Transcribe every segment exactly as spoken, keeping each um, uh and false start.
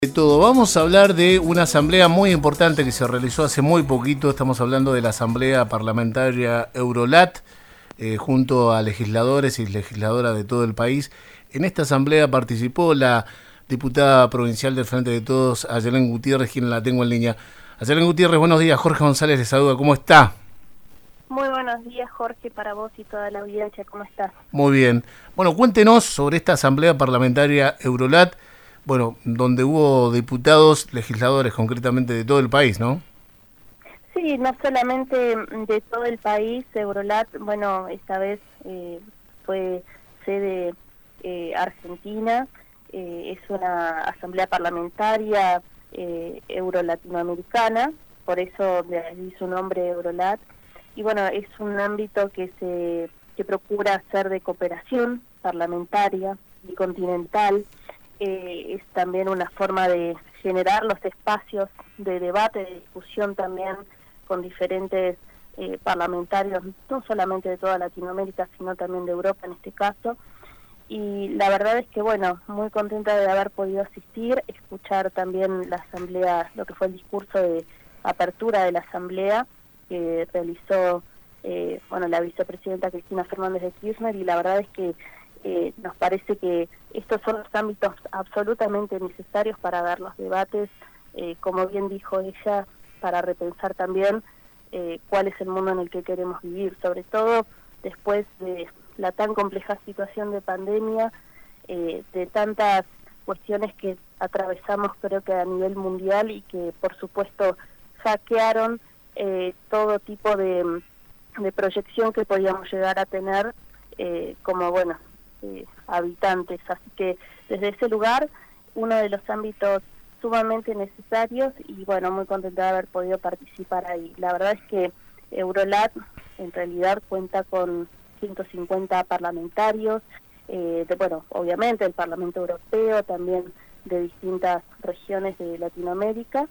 De todo. Vamos a hablar de una asamblea muy importante que se realizó hace muy poquito. Estamos hablando de la Asamblea Parlamentaria Eurolat, eh, junto a legisladores y legisladoras de todo el país. En esta asamblea participó la diputada provincial del Frente de Todos, Ayelén Gutiérrez, quien la tengo en línea. Ayelén Gutiérrez, buenos días. Jorge González le saluda. ¿Cómo está? Muy buenos días, Jorge, para vos y toda la audiencia. ¿Cómo estás? Muy bien. Bueno, cuéntenos sobre esta Asamblea Parlamentaria Eurolat, bueno, donde hubo diputados, legisladores concretamente de todo el país, ¿no? Sí, no solamente de todo el país. Eurolat, bueno, esta vez eh, fue sede eh, Argentina, eh, es una asamblea parlamentaria eh, euro-latinoamericana, por eso de ahí su nombre Eurolat, y bueno, es un ámbito que se que procura hacer de cooperación parlamentaria y continental. Eh, es también una forma de generar los espacios de debate, de discusión también con diferentes eh, parlamentarios, no solamente de toda Latinoamérica, sino también de Europa en este caso. Y la verdad es que, bueno, muy contenta de haber podido asistir, escuchar también la asamblea, lo que fue el discurso de apertura de la asamblea que realizó eh, bueno, la vicepresidenta Cristina Fernández de Kirchner, y la verdad es que Eh, nos parece que estos son los ámbitos absolutamente necesarios para dar los debates, eh, como bien dijo ella, para repensar también eh, cuál es el mundo en el que queremos vivir, sobre todo después de la tan compleja situación de pandemia, eh, de tantas cuestiones que atravesamos creo que a nivel mundial y que por supuesto hackearon eh, todo tipo de, de proyección que podíamos llegar a tener eh, como, bueno, Eh, habitantes, así que desde ese lugar uno de los ámbitos sumamente necesarios y bueno, muy contenta de haber podido participar ahí. La verdad es que Eurolat en realidad cuenta con ciento cincuenta parlamentarios, eh, de, bueno, obviamente el Parlamento Europeo, también de distintas regiones de Latinoamérica,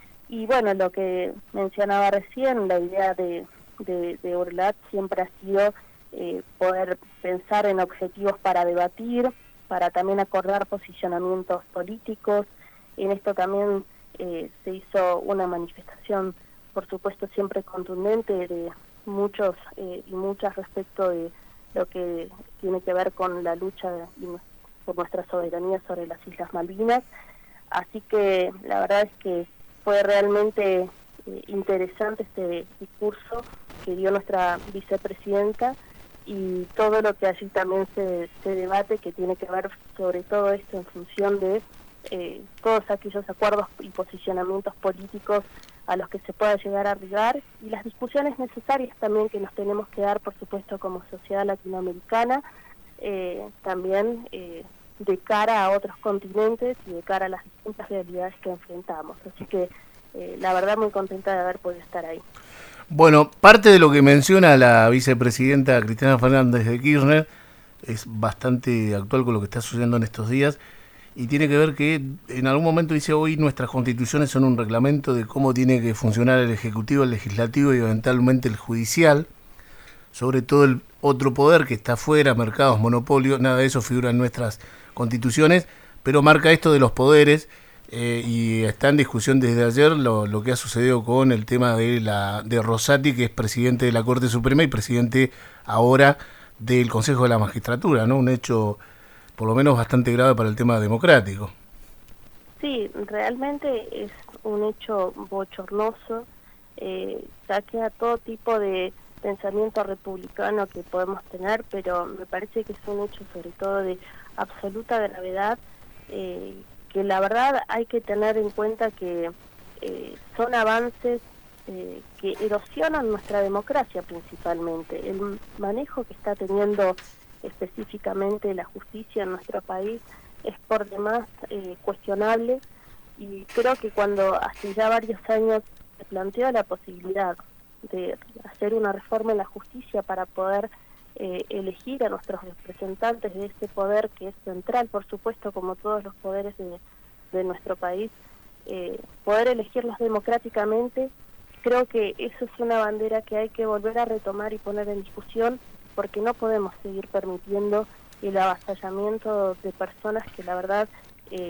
y bueno, lo que mencionaba recién, la idea de, de, de Eurolat siempre ha sido Eh, poder pensar en objetivos para debatir, para también acordar posicionamientos políticos. En esto también eh, se hizo una manifestación, por supuesto, siempre contundente de muchos eh, y muchas respecto de lo que tiene que ver con la lucha por nuestra soberanía sobre las Islas Malvinas. Así que la verdad es que fue realmente eh, interesante este discurso que dio nuestra vicepresidenta, y todo lo que allí también se, se debate, que tiene que ver sobre todo esto en función de eh, todos aquellos acuerdos y posicionamientos políticos a los que se pueda llegar a arribar, y las discusiones necesarias también que nos tenemos que dar, por supuesto, como sociedad latinoamericana, eh, también eh, de cara a otros continentes y de cara a las distintas realidades que enfrentamos. Así que eh, la verdad muy contenta de haber podido estar ahí. Bueno, parte de lo que menciona la vicepresidenta Cristina Fernández de Kirchner es bastante actual con lo que está sucediendo en estos días, y tiene que ver que en algún momento dice: hoy nuestras constituciones son un reglamento de cómo tiene que funcionar el Ejecutivo, el Legislativo y eventualmente el Judicial, sobre todo el otro poder que está afuera, mercados, monopolios, nada de eso figura en nuestras constituciones, pero marca esto de los poderes. Eh, y está en discusión desde ayer lo, lo que ha sucedido con el tema de la de Rosati, que es presidente de la Corte Suprema y presidente ahora del Consejo de la Magistratura, ¿no? Un hecho por lo menos bastante grave para el tema democrático. Sí, realmente es un hecho bochornoso, eh, saquea todo tipo de pensamiento republicano que podemos tener, pero me parece que es un hecho sobre todo de absoluta gravedad, eh, que la verdad hay que tener en cuenta que eh, son avances eh, que erosionan nuestra democracia principalmente. El manejo que está teniendo específicamente la justicia en nuestro país es por demás eh, cuestionable, y creo que cuando hace ya varios años se planteó la posibilidad de hacer una reforma en la justicia para poder Eh, elegir a nuestros representantes de este poder que es central, por supuesto, como todos los poderes de, de nuestro país, eh, poder elegirlos democráticamente. Creo que eso es una bandera que hay que volver a retomar y poner en discusión, porque no podemos seguir permitiendo el avasallamiento de personas que la verdad eh,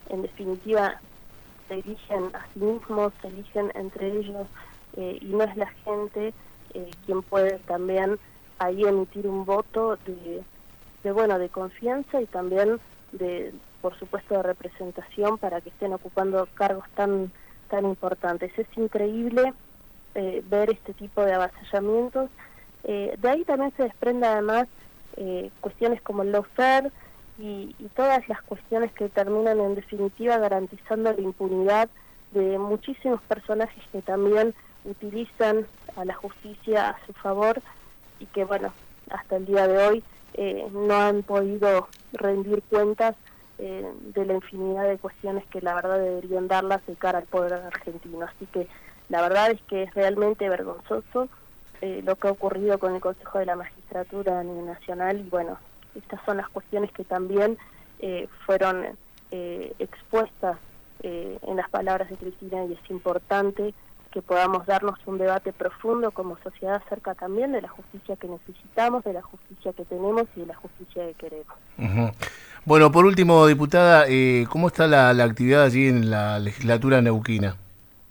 en definitiva se eligen a sí mismos, se eligen entre ellos, eh, y no es la gente eh, quien puede también ahí emitir un voto de, de, bueno, de confianza y también de, por supuesto, de representación para que estén ocupando cargos tan, tan importantes. Es increíble eh, ver este tipo de avasallamientos. Eh, de ahí también se desprende además eh, cuestiones como el lawfare y, y todas las cuestiones que terminan en definitiva garantizando la impunidad de muchísimos personajes que también utilizan a la justicia a su favor y que, bueno, hasta el día de hoy eh, no han podido rendir cuentas eh, de la infinidad de cuestiones que la verdad deberían darlas de cara al poder argentino. Así que la verdad es que es realmente vergonzoso eh, lo que ha ocurrido con el Consejo de la Magistratura a nivel nacional y, bueno, estas son las cuestiones que también eh, fueron eh, expuestas eh, en las palabras de Cristina, y es importante que podamos darnos un debate profundo como sociedad acerca también de la justicia que necesitamos, de la justicia que tenemos y de la justicia que queremos. Uh-huh. Bueno, por último, diputada, eh, ¿cómo está la, la actividad allí en la legislatura neuquina?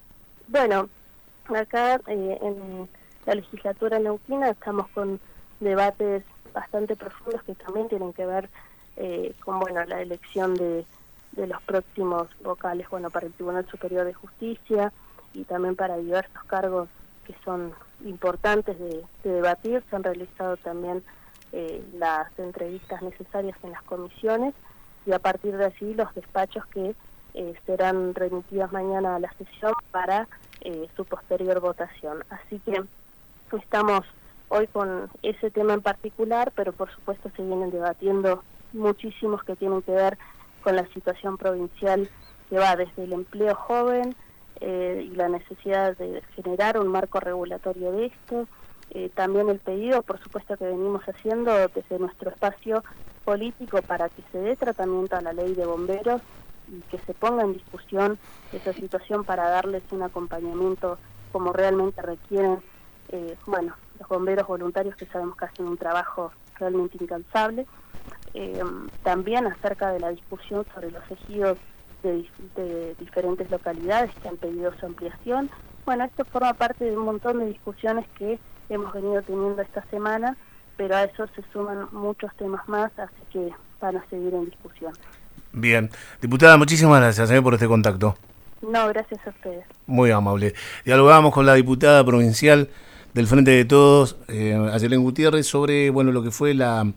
Bueno, acá eh, en la legislatura neuquina estamos con debates bastante profundos que también tienen que ver eh, con, bueno, la elección de, de los próximos vocales, bueno, para el Tribunal Superior de Justicia y también para diversos cargos que son importantes de, de debatir. Se han realizado también eh, las entrevistas necesarias en las comisiones y a partir de allí los despachos que eh, serán remitidos mañana a la sesión para eh, su posterior votación. Así que estamos hoy con ese tema en particular, pero por supuesto se vienen debatiendo muchísimos que tienen que ver con la situación provincial que va desde el empleo joven eh, y la necesidad de generar un marco regulatorio de esto, eh, también el pedido, por supuesto, que venimos haciendo desde nuestro espacio político para que se dé tratamiento a la ley de bomberos y que se ponga en discusión esa situación para darles un acompañamiento como realmente requieren, eh, bueno, los bomberos voluntarios que sabemos que hacen un trabajo realmente incansable. Eh, también acerca de la discusión sobre los ejidos de, de diferentes localidades que han pedido su ampliación. Bueno, esto forma parte de un montón de discusiones que hemos venido teniendo esta semana, pero a eso se suman muchos temas más, así que van a seguir en discusión. Bien. Diputada, muchísimas gracias eh, por este contacto. No, gracias a ustedes. Muy amable. Dialogamos con la diputada provincial del Frente de Todos, eh, Ayelén Gutiérrez, sobre bueno lo que fue la